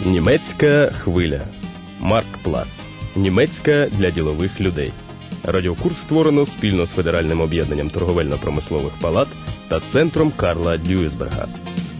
Німецька хвиля. Марктплац. Німецька для ділових людей. Радіокурс створено спільно з Федеральним об'єднанням торговельно-промислових палат та Центром Карла Дюйсберга.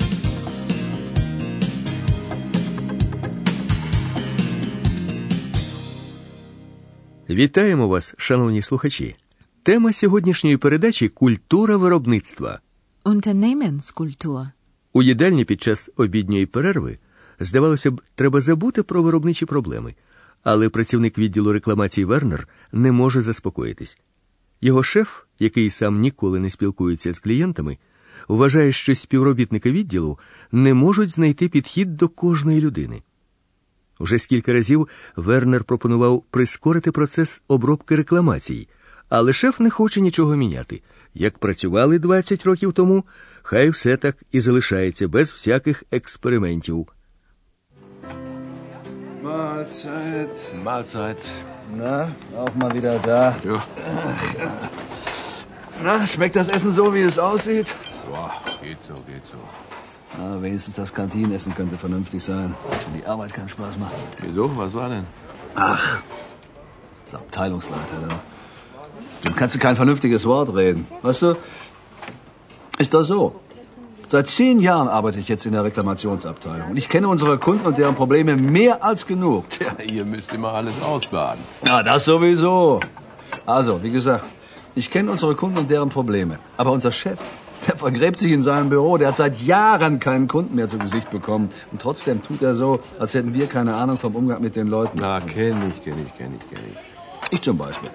Вітаємо вас, шановні слухачі. Тема сьогоднішньої передачі – культура виробництва. Unternehmenskultur. У їдальні під час обідньої перерви, здавалося б, треба забути про виробничі проблеми. Але працівник відділу рекламації Вернер не може заспокоїтись. Його шеф, який сам ніколи не спілкується з клієнтами, вважає, що співробітники відділу не можуть знайти підхід до кожної людини. Уже скільки разів Вернер пропонував прискорити процес обробки рекламацій, але шеф не хоче нічого міняти. Як працювали 20 років тому, хай все так і залишається без всяких експериментів. Mahlzeit. Mahlzeit. Na, auch mal wieder da. Ja. Na, schmeckt das Essen so, wie es aussieht? Boah, geht so, geht so. Na, wenigstens das Kantinenessen könnte vernünftig sein, wenn die Arbeit keinen Spaß macht. Wieso? Was war denn? Ach, das Abteilungsleiter da. Dem kannst du kein vernünftiges Wort reden. Weißt du, ist doch so. Seit 10 Jahren arbeite ich jetzt in der Reklamationsabteilung. Und ich kenne unsere Kunden und deren Probleme mehr als genug. Ja, ihr müsst immer alles ausbaden. Ja, das sowieso. Also, wie gesagt, ich kenne unsere Kunden und deren Probleme. Aber unser Chef, der vergräbt sich in seinem Büro. Der hat seit Jahren keinen Kunden mehr zu Gesicht bekommen. Und trotzdem tut er so, als hätten wir keine Ahnung vom Umgang mit den Leuten. Na, kenn ich. Ich zum Beispiel.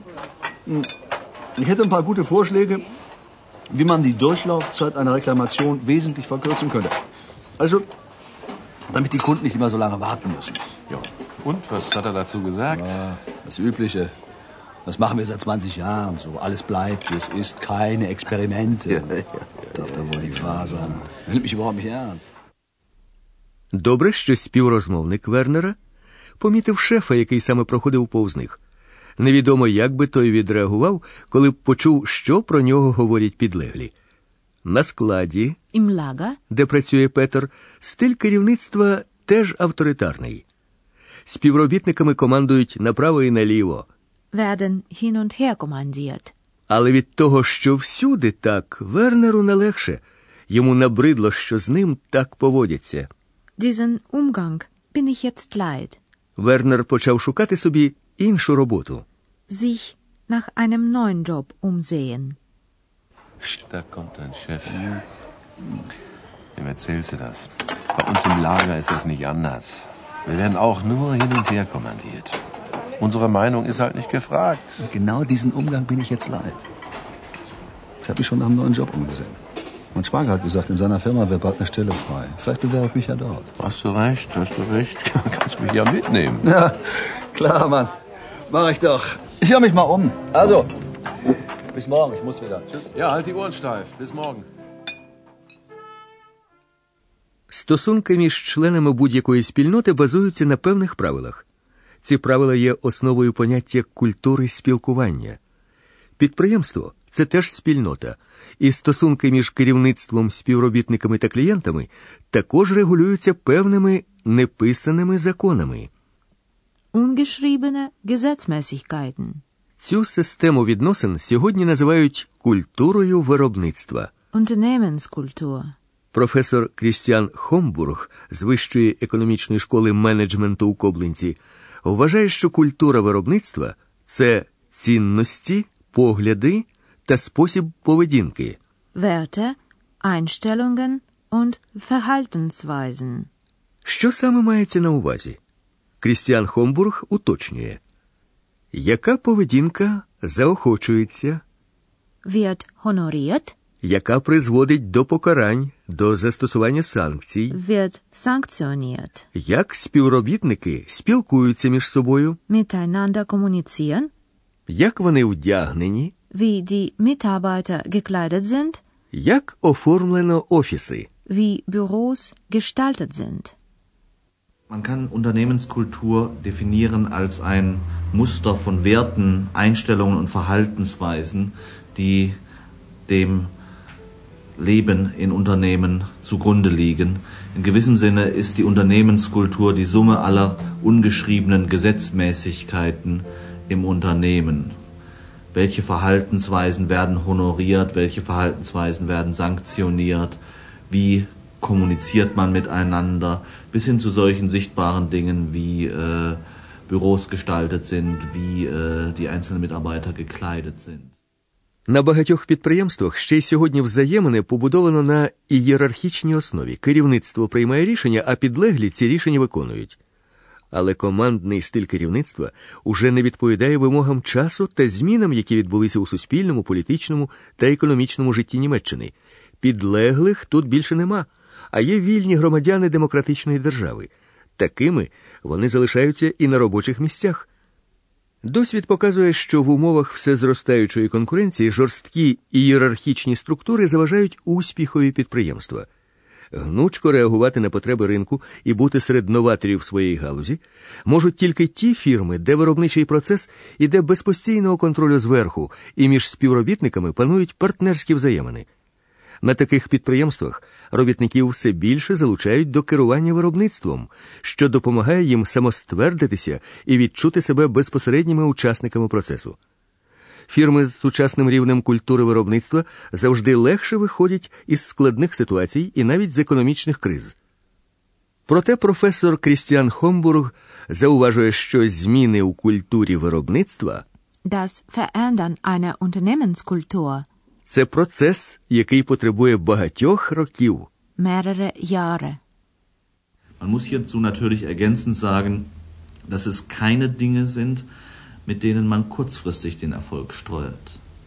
Ich hätte ein paar gute Vorschläge, wie man die Durchlaufzeit einer Reklamation wesentlich verkürzen könnte. Also, damit die Kunden nicht immer so lange warten müssen. Ja. Und, was hat er dazu gesagt? Ja, das Übliche. Das machen wir seit 20 Jahren so. Alles bleibt, wie es ist. Keine Experimente. Ja. Darf da wohl nicht wahr sein. Er nimmt mich überhaupt nicht ernst. Добре, що співрозмовник Вернера помітив шефа, який саме проходив повз них. Невідомо, як би той відреагував, коли б почув, що про нього говорять підлеглі. На складі, Im Lager. де працює Петер, стиль керівництва теж авторитарний. Співробітниками командують направо і наліво. Werden hin und her kommandiert. Але від того, що всюди так, Вернеру не легше. Йому набридло, що з ним так поводяться. Diesen Umgang bin ich jetzt leid. Вернер почав шукати собі іншу роботу. Sich nach einem neuen Job umsehen. Da kommt dein Chef. Wem erzählst du das? Bei uns im Lager ist das nicht anders. Wir werden auch nur hin und her kommandiert. Unsere Meinung ist halt nicht gefragt. Und genau diesen Umgang bin ich jetzt leid. Ich habe mich schon nach einem neuen Job umgesehen. Mein Schwager hat gesagt, in seiner Firma wäre bald eine Stelle frei. Vielleicht bewerbe ich mich ja dort. Hast du recht. Kannst mich ja mitnehmen. Ja, klar, Mann. Mach ich doch. Ich höre mich mal um. Also, bis morgen. Ich muss wieder. Tschüss. Ja, halt die Ohren steif. Bis morgen. Стосунки між членами будь-якої спільноти базуються на певних правилах. Ці правила є основою поняття культури спілкування. Підприємство – це теж спільнота, і стосунки між керівництвом, співробітниками та клієнтами також регулюються певними неписаними законами. Ungeschriebene Gesetzmäßigkeiten. Цю систему відносин сьогодні називають культурою виробництва. Unternehmenskultur. Професор Крістіан Хомбург з Вищої економічної школи менеджменту у Коблинці вважає, що культура виробництва – це цінності, погляди та спосіб поведінки. Werte, Einstellungen und Verhaltensweisen. Що саме мається на увазі? Крістіан Хомбург уточнює. Яка поведінка заохочується? Wird honoriert. Яка призводить до покарань, до застосування санкцій? Wird sanktioniert. Як співробітники спілкуються між собою? Miteinander kommunizieren. Як вони вдягнені? Wie die Mitarbeiter gekleidet sind. Як оформлено офіси? Wie Büros gestaltet sind. Man kann Unternehmenskultur definieren als ein Muster von Werten, Einstellungen und Verhaltensweisen, die dem Leben in Unternehmen zugrunde liegen. In gewissem Sinne ist die Unternehmenskultur die Summe aller ungeschriebenen Gesetzmäßigkeiten im Unternehmen. Welche Verhaltensweisen werden honoriert, welche Verhaltensweisen werden sanktioniert, wie kommuniziert man miteinander, bis hin zu solchen sichtbaren Dingen wie Büros gestaltet sind, wie die einzelnen Mitarbeiter gekleidet sind. На багатьох підприємствах ще й сьогодні взаємини побудовано на ієрархічній основі. Керівництво приймає рішення, а підлеглі ці рішення виконують. Але командний стиль керівництва уже не відповідає вимогам часу та змінам, які відбулися у суспільному, політичному та економічному житті Німеччини. Підлеглих тут більше нема, а є вільні громадяни демократичної держави. Такими вони залишаються і на робочих місцях. Досвід показує, що в умовах всезростаючої конкуренції жорсткі ієрархічні структури заважають успіхові підприємства. Гнучко реагувати на потреби ринку і бути серед новаторів своєї галузі можуть тільки ті фірми, де виробничий процес іде без постійного контролю зверху і між співробітниками панують партнерські взаємини. На таких підприємствах робітників все більше залучають до керування виробництвом, що допомагає їм самоствердитися і відчути себе безпосередніми учасниками процесу. Фірми з сучасним рівнем культури виробництва завжди легше виходять із складних ситуацій і навіть з економічних криз. Проте професор Крістіан Хомбург зауважує, що зміни у культурі виробництва Das Verändern einer Unternehmenskultur. Це процес, який потребує багатьох років. Mehrere Jahre. Man muss hierzu natürlich ergänzend sagen, dass es keine Dinge sind, mit denen man kurzfristig den Erfolg steuert.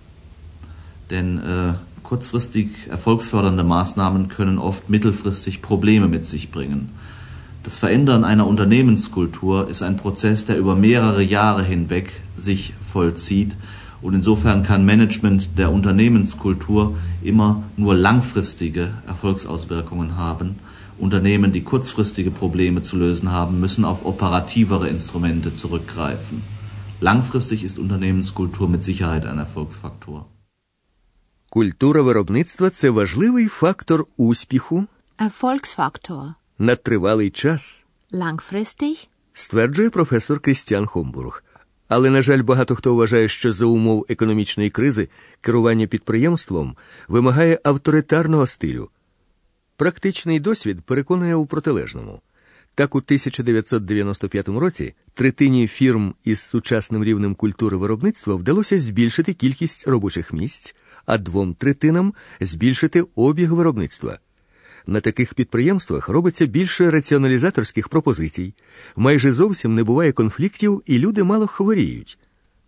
Denn kurzfristig erfolgsfördernde Maßnahmen können oft mittelfristig Probleme mit sich bringen. Das Verändern einer Unternehmenskultur ist ein Prozess, der über mehrere Jahre hinweg sich vollzieht. Und insofern kann Management der Unternehmenskultur immer nur langfristige Erfolgsauswirkungen haben. Unternehmen, die kurzfristige Probleme zu lösen haben, müssen auf operativere Instrumente zurückgreifen. Langfristig ist Unternehmenskultur mit Sicherheit ein Erfolgsfaktor. Культура виробництва – це важливий фактор успіху Erfolgsfaktor. на тривалий час, Langfristig. стверджує професор Крістіан Хомбург. Але, на жаль, багато хто вважає, що за умов економічної кризи керування підприємством вимагає авторитарного стилю. Практичний досвід переконує у протилежному. Так, у 1995 році третині фірм із сучасним рівнем культури виробництва вдалося збільшити кількість робочих місць, а 2/3 збільшити обіг виробництва. На таких підприємствах робиться більше раціоналізаторських пропозицій, майже зовсім не буває конфліктів і люди мало хворіють.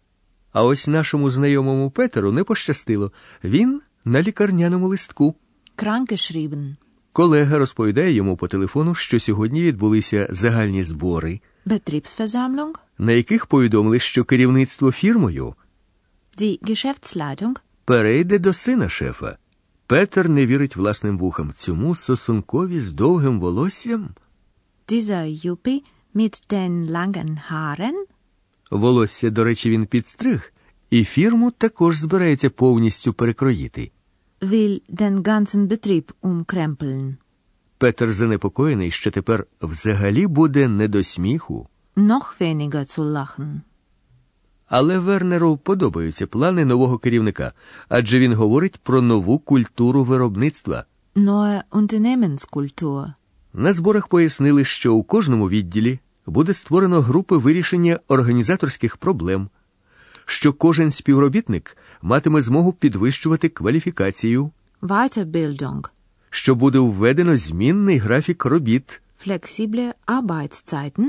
А ось нашому знайомому Петеру не пощастило. Він на лікарняному листку. Krankgeschrieben. Колега розповідає йому по телефону, що сьогодні відбулися загальні збори, Betriebsversammlung. на яких повідомили, що керівництво фірмою Die Geschäftsleitung. перейде до сина шефа. Петер не вірить власним вухам. Цьому сосункові з довгим волоссям? Dieser Juppie mit den langen Haaren. Волосся, до речі, він підстриг, і фірму також збирається повністю перекроїти. Will den ganzen Betrieb umkrempeln. Петер занепокоєний, що тепер взагалі буде не до сміху. Noch weniger zu lachen. Але Вернеру подобаються плани нового керівника, адже він говорить про нову культуру виробництва. Neue Unternehmenskultur. На зборах пояснили, що у кожному відділі буде створено групи вирішення організаторських проблем, що кожен співробітник матиме змогу підвищувати кваліфікацію, Weiterbildung. що буде введено змінний графік робіт Flexible Arbeitszeiten.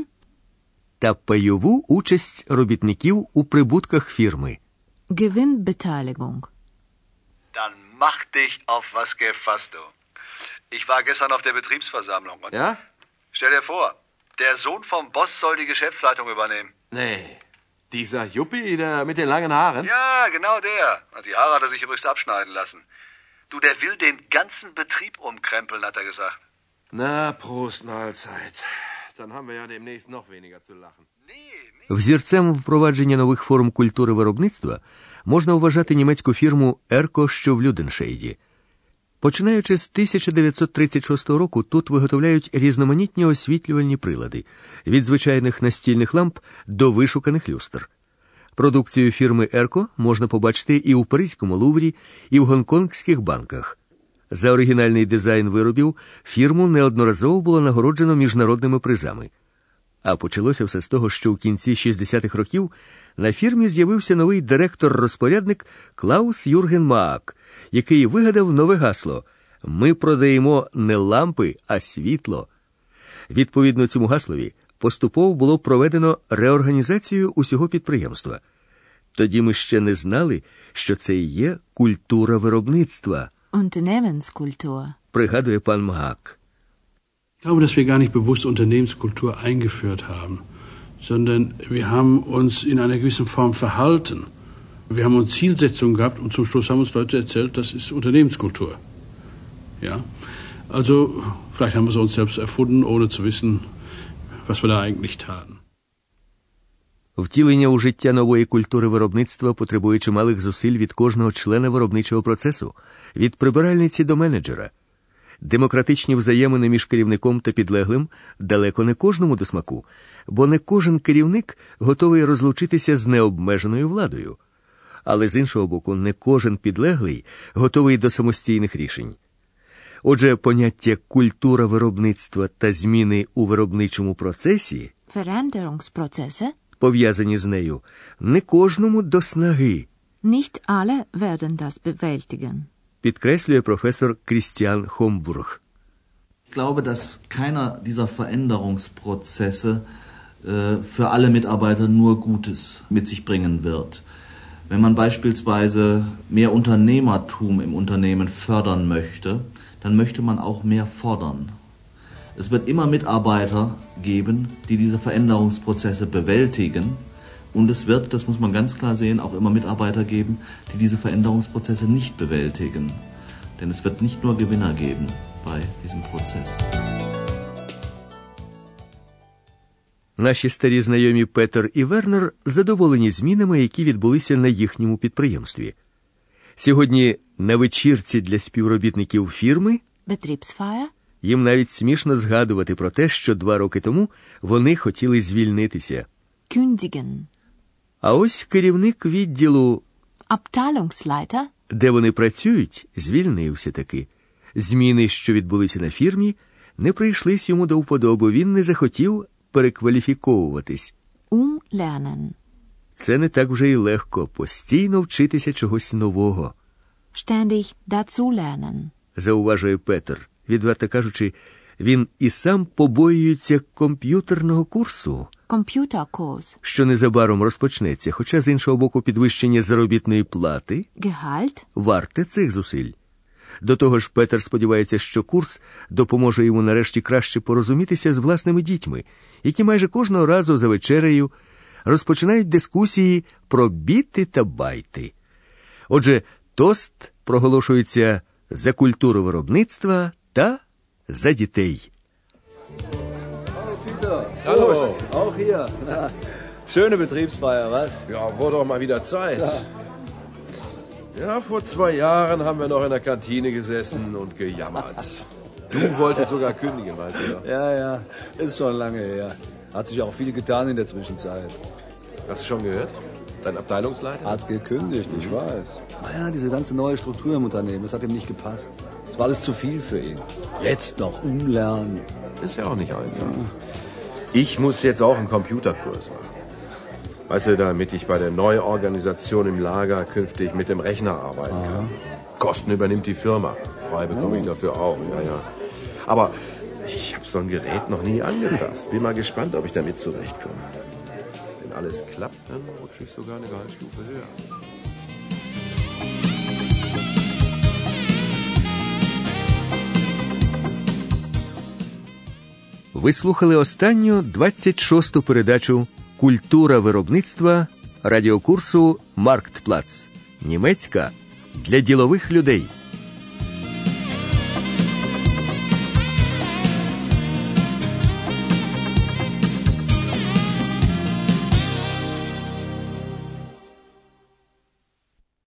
та пайову участь робітників у прибутках фірми. Gewinnbeteiligung. Dann mach dich auf was gefasst, du. Ich war gestern auf der Betriebsversammlung und... Ja? Stell dir vor, der Sohn vom Boss soll die Geschäftsleitung übernehmen. Nee. Dieser Juppie, der mit den langen Haaren? Ja, genau der. Und die Haare hat er sich übrigens abschneiden lassen. Du, der will den ganzen Betrieb umkrempeln, hat er gesagt. Na, Prost Mahlzeit. Dann haben wir ja demnächst noch weniger zu lachen. Взірцем впровадження нових форм культури виробництва можна вважати німецьку фірму «Ерко», що в Люденшейді. Починаючи з 1936 року тут виготовляють різноманітні освітлювальні прилади – від звичайних настільних ламп до вишуканих люстр. Продукцію фірми «Ерко» можна побачити і у Паризькому Луврі, і в гонконгських банках. За оригінальний дизайн виробів фірму неодноразово було нагороджено міжнародними призами. А почалося все з того, що в кінці 60-х років на фірмі з'явився новий директор-розпорядник Клаус Юрген Маак, який вигадав нове гасло «Ми продаємо не лампи, а світло». Відповідно цьому гаслові поступово було проведено реорганізацію усього підприємства. Тоді ми ще не знали, що це і є культура виробництва. Unternehmenskultur. Пригадує пан Маак. Ich glaube, dass wir gar nicht bewusst Unternehmenskultur eingeführt haben, sondern wir haben uns in einer gewissen Form verhalten. Wir haben uns Zielsetzungen gehabt und zum Schluss haben uns Leute erzählt, das ist Unternehmenskultur. Ja, also vielleicht haben wir es uns selbst erfunden, ohne zu wissen, was wir da eigentlich taten. Втілення у життя нової культури виробництва потребує чималих зусиль від кожного члена виробничого процесу, від прибиральниці до менеджера. Демократичні взаємини між керівником та підлеглим далеко не кожному до смаку, бо не кожен керівник готовий розлучитися з необмеженою владою. Але з іншого боку, не кожен підлеглий готовий до самостійних рішень. Отже, поняття «культура виробництва» та зміни у виробничому процесі, Veränderungsprozesse? пов'язані з нею, не кожному до снаги. Nicht alle werden das bewältigen. Підкреслює професор Крістіан Хомбург. Ich glaube, dass keiner dieser Veränderungsprozesse für alle Mitarbeiter nur Gutes mit sich bringen wird. Wenn man beispielsweise mehr Unternehmertum im Unternehmen fördern möchte, dann möchte man auch mehr fordern. Es wird immer Mitarbeiter geben, die diese Veränderungsprozesse bewältigen. Und es wird, das muss man ganz klar sehen, auch immer Mitarbeiter geben, die diese Veränderungsprozesse nicht bewältigen. Denn es wird nicht nur Gewinner geben bei diesem Prozess. Наші старі знайомі Петер і Вернер задоволені змінами, які відбулися на їхньому підприємстві. Сьогодні на вечірці для співробітників фірми Betriebsfeier? Їм навіть смішно згадувати про те, що 2 роки тому вони хотіли звільнитися. Kündigen. А ось керівник відділу, Abteilungsleiter? де вони працюють, звільнився таки. Зміни, що відбулися на фірмі, не прийшлись йому до вподоби. Він не захотів перекваліфіковуватись. Umlernen. Це не так вже й легко, постійно вчитися чогось нового. Ständig dazulernen. Зауважує Петер. Відверто кажучи, він і сам побоюється комп'ютерного курсу, Computerkurs. що незабаром розпочнеться, хоча з іншого боку підвищення заробітної плати Gehalt? варте цих зусиль. До того ж, Петер сподівається, що курс допоможе йому нарешті краще порозумітися з власними дітьми, які майже кожного разу за вечерею розпочинають дискусії про біти та байти. Отже, тост проголошується за культуру виробництва та за дітей. Hallo. Auch hier. Na, schöne Betriebsfeier, was? Ja, wurde doch mal wieder Zeit. Ja, vor 2 Jahren haben wir noch in der Kantine gesessen und gejammert. Du wolltest sogar kündigen, weißt du noch? Ja, ist schon lange her. Hat sich auch viel getan in der Zwischenzeit. Hast du schon gehört? Dein Abteilungsleiter? Hat gekündigt, ich weiß. Naja, diese ganze neue Struktur im Unternehmen, das hat ihm nicht gepasst. Das war alles zu viel für ihn. Jetzt noch umlernen. Ist ja auch nicht einfach. Ich muss jetzt auch einen Computerkurs machen. Weißt du, damit ich bei der Neuorganisation im Lager künftig mit dem Rechner arbeiten kann. Kosten übernimmt die Firma. Frei bekomme ich dafür auch, ja. Aber ich habe so ein Gerät noch nie angefasst. Bin mal gespannt, ob ich damit zurechtkomme. Wenn alles klappt, dann rutsche ich sogar eine Gehaltsstufe höher. Ви слухали останню 26-ту передачу «Культура виробництва» радіокурсу «Марктплац». Німецька для ділових людей.